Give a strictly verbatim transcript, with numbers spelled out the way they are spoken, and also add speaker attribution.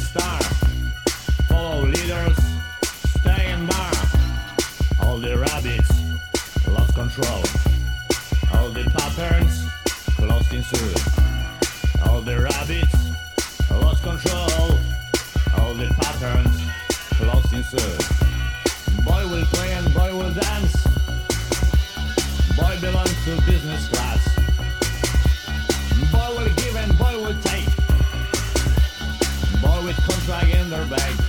Speaker 1: star. Follow leaders, stay in bar. All the rabbits lost control. All the patterns lost in suit. All the rabbits lost control. All the patterns lost in suit. Boy will play and boy will dance. Boy belongs to business class. Boy will give and boy will take. Boy with contract in their bag.